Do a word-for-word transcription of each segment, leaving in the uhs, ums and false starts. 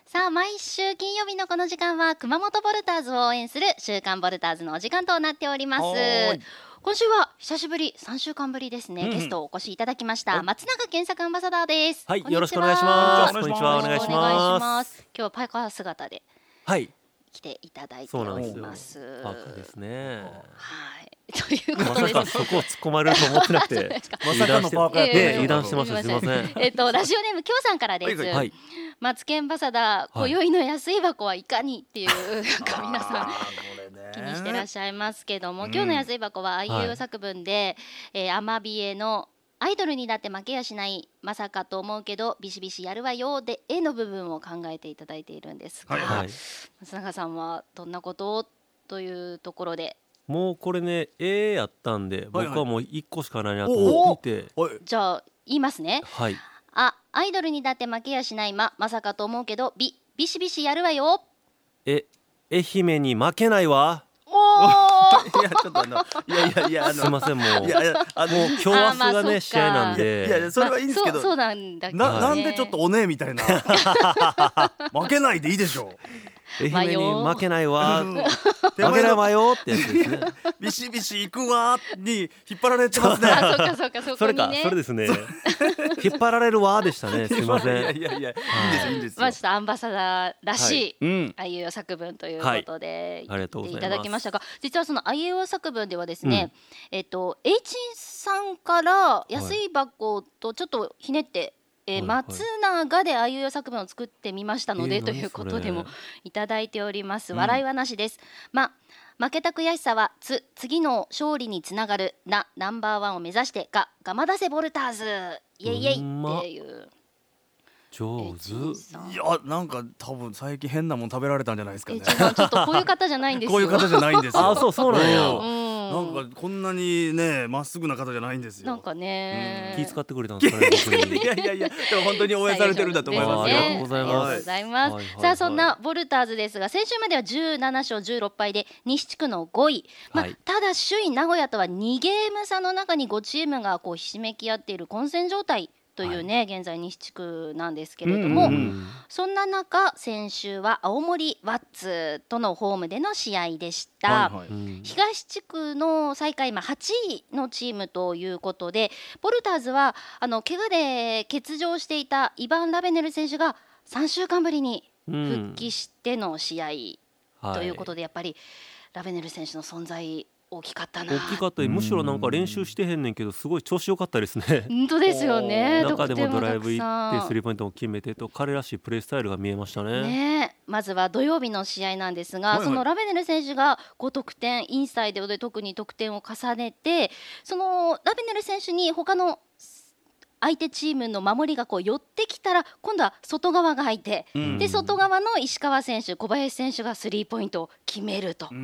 さあ毎週金曜日のこの時間は熊本ボルターズを応援する週刊ボルターズのお時間となっております。今週は久しぶりさんしゅうかんぶりですね、うんうん、ゲストをお越しいただきました松永健作アンバサダーです。 はい、よろしくお願いします。 こんにちは、お願いします。今日はパーカー姿ではい来ていただいております。 パーカーですね。 はい。ということで、 まさかそこを突っ込まれると思ってなくてまさかのパーカーで油断してます。すみません。 えっとラジオネームきょうさんからです。はい。松健アンバサダー、今宵の安い箱はいかにっていうなんか皆さん気にしてらっしゃいますけども、今日の安い箱は アイエーオー 作文で、えー、アマビエのアイドルになって負けやしないまさかと思うけどビシビシやるわよで絵の部分を考えていただいているんですが、はい、松永さんはどんなことをというところで。 もうこれね絵やったんで僕はもういっこしかないなと思っていて、 じゃあ言いますね。 はい。 あ、アイドルにだって負けやしないままさかと思うけどビビシビシやるわよ。 え愛媛に負けないわ。 おいやちょっとあのいやいやいやあのすいませんもういやいやあのもう今日明日がね試合なんで、 いやいやそれはいいんですけど、 まあ、そう、そうなんだけど、ね、 な, なんでちょっとおねえみたいな負けないでいいでしょう。 愛媛に負けないわ、うん、負けないわよってやつですね。 ビシビシ行くわに引っ張られてますね。 あ、そうかそうか、そこにね、 それかそれですね。引っ張られるわでしたね。すみません。いやいやいやいいんですいいんですよ。 まあちょっとアンバサダーらしい、 はい、うん、 あいう作文ということで、 はい、ありがとうございます。 いただきましたが、実はそのあいうえお作文ではですね、うん、えっと H さんから安い箱とちょっとひねって、えー、松永であいうえお作文を作ってみましたので、えー、ということでもいただいております。笑いはなしです、うん、ま負けた悔しさはつ次の勝利につながるなナンバーワンを目指してががまだせボルターズイエイイエイっていう上手。 いやなんか多分最近変なもん食べられたんじゃないですかね。 ちょっとこういう方じゃないんですよ。 こういう方じゃないんですよ。 あ、そうそうなんや。 なんかこんなにねまっすぐな方じゃないんですよ。 なんかね気遣ってくれたんですかね。 いやいやいやでも本当に応援されてるんだと思います。 ありがとうございます。 ありがとうございます。はいはいはい、さあそんなボルターズですが先週まではじゅうななしょうじゅうろっぱいで西地区のごい、まあはい、ただ首位名古屋とはにゲーム差の中にごチームがこうひしめき合っている混戦状態というね、はい、現在西地区なんですけれども、うんうん、そんな中先週は青森ワッツとのホームでの試合でした、はいはい、東地区の最下位はちいのチームということでボルターズはあの怪我で欠場していたイヴァン・ラベネル選手がさんしゅうかんぶりに復帰しての試合、うん、ということでやっぱりラベネル選手の存在大きかったな。 大きかった。むしろなんか練習してへんねんけどすごい調子良かったですね。 本当ですよね。 中でもドライブ行ってスリーポイントも決めてと彼らしいプレースタイルが見えましたね。 ね、まずは土曜日の試合なんですが、はいはい、そのラベネル選手がご得点インサイドで特に得点を重ねてそのラベネル選手に他の相手チームの守りがこう寄ってきたら今度は外側が空いて、うん、で外側の石川選手小林選手がスリーポイントを決めると、うん、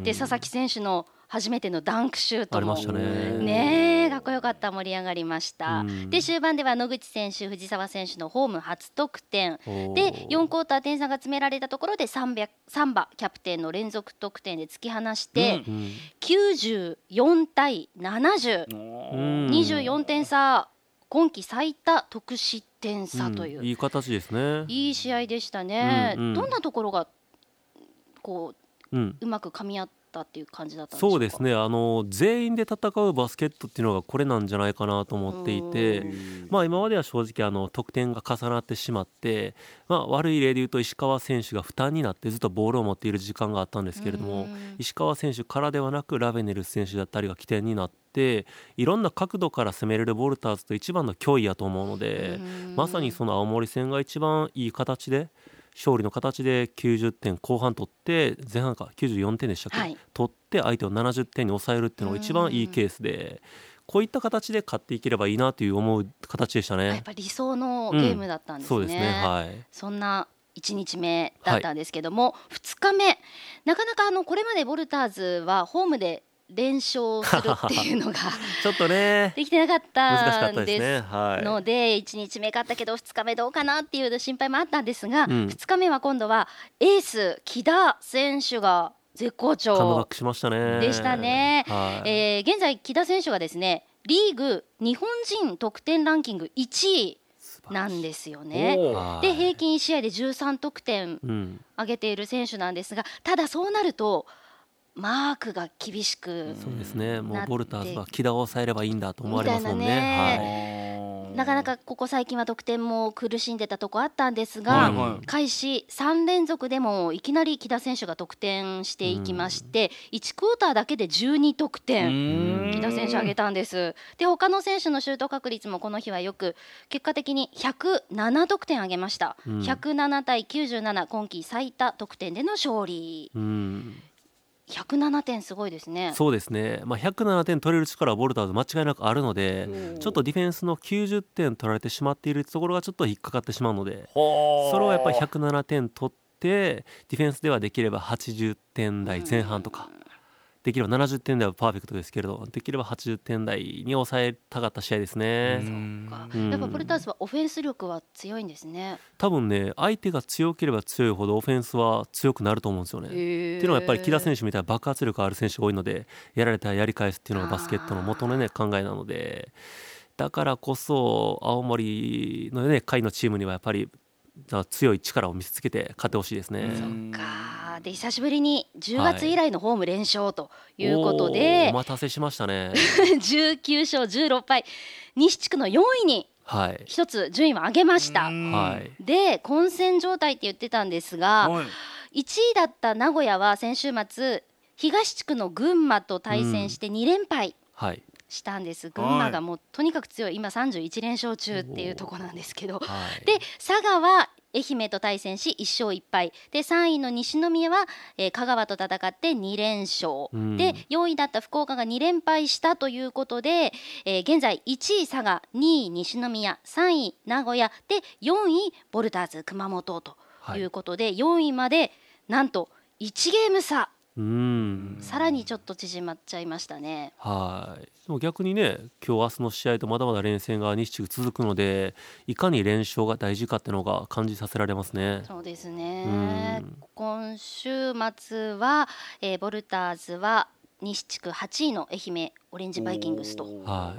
で佐々木選手の初めてのダンクシュートもありましたね。 ねえかっこよかった。盛り上がりました、うん、で終盤では野口選手藤澤選手のホーム初得点でよんクォーター点差が詰められたところでサンバキャプテンの連続得点で突き放して、うん、きゅうじゅうよんたいななじゅう、うん、にじゅうよんてん差今季最多得失点差という、 うん、いい形ですね。 いい試合でしたね、うんうん、どんなところがこう、うん、うまく噛み合ったっていう感じだったんでしょうか。 そうですね、あの全員で戦うバスケットっていうのがこれなんじゃないかなと思っていて、まあ、今までは正直あの得点が重なってしまって、まあ、悪い例で言うと石川選手が負担になってずっとボールを持っている時間があったんですけれども、石川選手からではなくラベネル選手だったりが起点になっていろんな角度から攻めれるボルターズと一番の脅威やと思うので、まさにその青森戦が一番いい形で勝利の形できゅうじゅってん後半取って前半かきゅうじゅうよんてんでしたっけ、はい、取って相手をななじゅってんに抑えるっていうのが一番いいケースでこういった形で勝っていければいいなという思う形でしたね。 やっぱり理想のゲームだったんですね、 うん、そうですね、はい、 そんないちにちめだったんですけども、はい、ふつかめなかなかあのこれまでボルターズはホームで連勝するっていうのがちょっとねできてなかったんですのでいちにちめ勝ったけどふつかめどうかなっていう心配もあったんですが、うん、ふつかめは今度はエース木田選手が絶好調カムバックしましたねでしたね、はい、えー、現在木田選手がですねリーグ日本人得点ランキングいちいなんですよね。で平均いち試合でじゅうさん得点挙げている選手なんですが、ただそうなるとマークが厳しく、 そうですね、もうボルターズは木田を抑えればいいんだと思われますもんね。 はい、なかなかここ最近は得点も苦しんでたとこあったんですが、はいはい、開始さん連続でもいきなり木田選手が得点していきまして、いちクォーターだけでじゅうに得点木田選手挙げたんです。で他の選手のシュート確率もこの日はよく、結果的にひゃくなな得点挙げました、うん、ひゃくなな対きゅうじゅうなな、今季最多得点での勝利。うん、ひゃくななてんすごいですね。 そうですね、まあ、ひゃくななてん取れる力はボルターズ間違いなくあるので、ちょっとディフェンスのきゅうじゅってん取られてしまっているところがちょっと引っかかってしまうので、それをやっぱりひゃくななてん取ってディフェンスではできればはちじゅってん台前半とか、できればななじゅってん台はパーフェクトですけれど、できればはちじゅってん台に抑えたかった試合ですね。 そうか、うん、やっぱボルターズはオフェンス力は強いんですね。 多分ね、相手が強ければ強いほどオフェンスは強くなると思うんですよね。っていうのはやっぱり木田選手みたいな爆発力ある選手が多いので、やられたらやり返すっていうのがバスケットの元の、ね、考えなので、だからこそ青森の、ね、下位のチームにはやっぱり強い力を見せつけて勝ってほしいですね。 そっか。で久しぶりにじゅうがつ以来のホーム連勝ということで、はい、 お, お待たせしましたねじゅうきゅう勝じゅうろっ敗、西地区のよんいに一つ順位を上げました、はい、で混戦状態って言ってたんですが、はい、いちいだった名古屋は先週末東地区の群馬と対戦してに連敗したんです、はい、群馬がもうとにかく強い、今さんじゅういち連勝中っていうところなんですけど、はい、で佐賀は愛媛と対戦しいっ勝いっ敗で、さんいの西宮は、えー、香川と戦ってに連勝、うん、でよんいだった福岡がに連敗したということで、えー、現在いちい佐賀、にい西宮、さんい名古屋でよんいボルターズ熊本ということで、はい、よんいまでなんといちゲーム差、うん、さらにちょっと縮まっちゃいましたね。 はい、でも逆にね、今日明日の試合とまだまだ連戦が西地区続くので、いかに連勝が大事かっていうのが感じさせられますね。 そうですね、今週末は、えー、ボルターズは西地区はちいの愛媛オレンジバイキングスと、はい、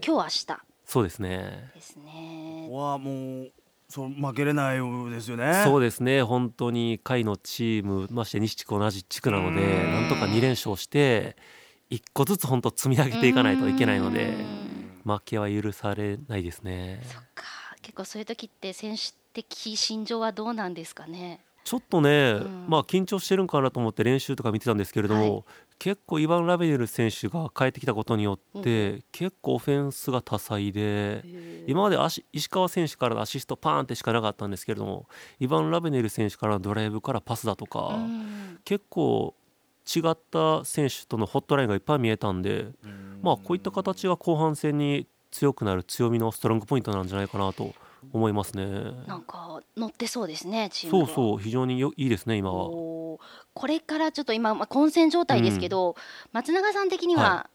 今日明日そうですねですね。 ここはもうそう負けれないですよね。 そうですね、本当に下位のチーム、まして西地区同じ地区なので、なんとかに連勝していっこずつ本当積み上げていかないといけないので、負けは許されないですね。 そっか、結構そういう時って選手的心情はどうなんですかね。 ちょっとね、うん、まあ緊張してるんかなと思って練習とか見てたんですけれども、はい、結構イヴァン・ラベネル選手が帰ってきたことによって、うん、結構オフェンスが多彩で、今まで石川選手からのアシストパーンってしかなかったんですけれども、イヴァン・ラベネル選手からのドライブからパスだとか、うん、結構違った選手とのホットラインがいっぱい見えたんで、うん、まあこういった形は後半戦に強くなる強みのストロングポイントなんじゃないかなと思いますね。 なんか乗ってそうですね、チームは。 そうそう、非常によいいですね今は。 これからちょっと今、まあ、混戦状態ですけど、うん、松永さん的には、はい、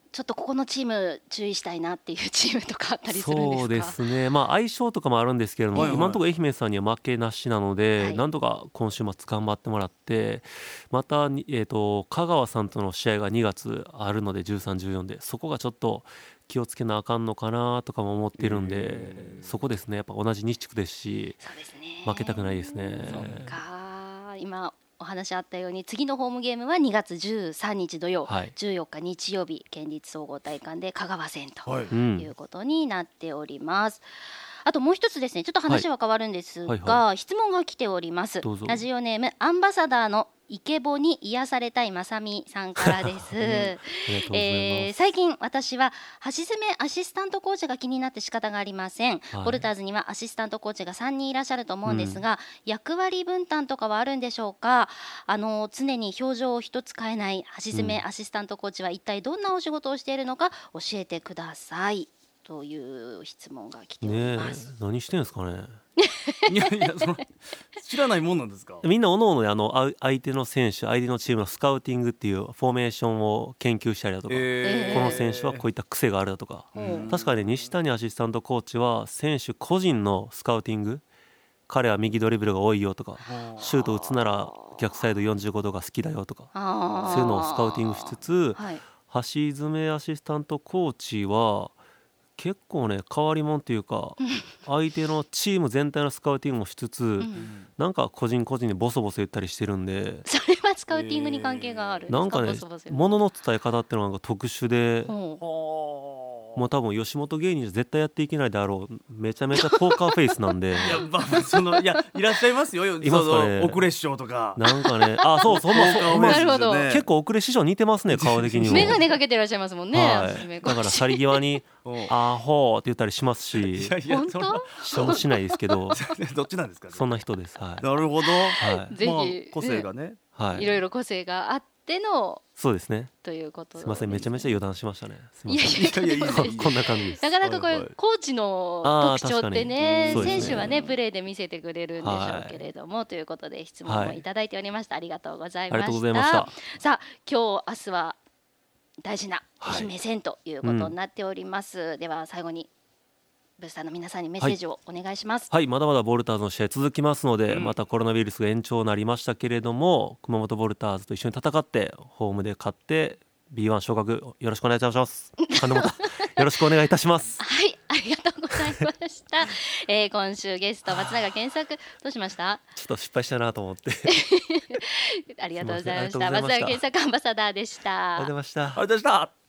ちょっとここのチーム注意したいなっていうチームとかあったりするんですか。 そうですね、まあ相性とかもあるんですけれども、はいはい、今のところ愛媛さんには負けなしなので、はい、なんとか今週末頑張ってもらって、また、えーと、香川さんとの試合がにがつあるのでじゅうさん、じゅうよんで、そこがちょっと気をつけなあかんのかなとかも思っているんで、そこですね、やっぱ同じ西地区ですし、 そうですね、 負けたくないですね。 そっか、今お話あったように次のホームゲームはにがつじゅうさんにち土曜、はい、じゅうよっか日曜日、県立総合体育館で香川戦ということになっております。はい、あともう一つですね、ちょっと話は変わるんですが、はいはいはい、質問が来ております。ラジオネームアンバサダーのイケボに癒されたいまさみさんからです、えー、最近私は橋爪アシスタントコーチが気になって仕方がありません、はい、ボルターズにはアシスタントコーチがさんにんいらっしゃると思うんですが、うん、役割分担とかはあるんでしょうか。あの常に表情を一つ変えない橋爪アシスタントコーチは一体どんなお仕事をしているのか教えてくださいという質問が来ております。 ね、何してんですかね。 いやいや、その知らないもんなんですか。 みんなおのおのであの相手の選手、相手のチームのスカウティングっていうフォーメーションを研究したりだとか、えー、この選手はこういった癖があるだとか、うん、確かに西谷アシスタントコーチは選手個人のスカウティング、彼は右ドリブルが多いよとか、シュート打つなら逆サイドよんじゅうごどが好きだよとか、そういうのをスカウティングしつつ、はい、橋爪アシスタントコーチは結構ね変わり者っていうか相手のチーム全体のスカウティングもしつつ、うん、なんか個人個人でボソボソ言ったりしてるんで、 それはスカウティングに関係があるんですか？ なんかねボソボソ物の伝え方っていうのが特殊で、もう多分吉本芸人じゃ絶対やっていけないであろうめちゃめちゃポーカーフェイスなんでいや、 まあ、そのいやいらっしゃいますよいますかね、遅れ師匠とかなんかねあそうそう、まあ、 なるほど、 結構遅れ師匠似てますね顔的にも眼鏡かけてらっしゃいますもんね、 はい、だから去り際にアホーって言ったりしますし、 いやいや本当人もしないですけどどっちなんですか、ね、 そんな人です、はい、 なるほど、 はい、 ぜひ、 まあ、個性がね、 はい、 いろいろ個性があってのそうですねということ、 すみませんめちゃめちゃ油断しましたね。すみませんいやいやいやいやこんな感じです。 なかなかこういうコーチの特徴ってね、選手はねプレーで見せてくれるんでしょうけれども、はい、ということで質問をいただいておりました、はい、ありがとうございました。ありがとうございました。さあ今日明日は大事な愛媛戦ということになっております、はい、うん、では最後にブースターの皆さんにメッセージをお願いします。 はい、はい、まだまだボルターズの試合続きますので、うん、またコロナウイルスが延長になりましたけれども熊本ボルターズと一緒に戦ってホームで勝って ビーワン 昇格よろしくお願いいたします金本よろしくお願いいたしますはい、ありがとうございました、えー、今週ゲスト松永健作どうしました？ ちょっと失敗したなと思ってありがとうございました。松永健作アンバサダーでした。 ありがとうございました。 ありがとうございました。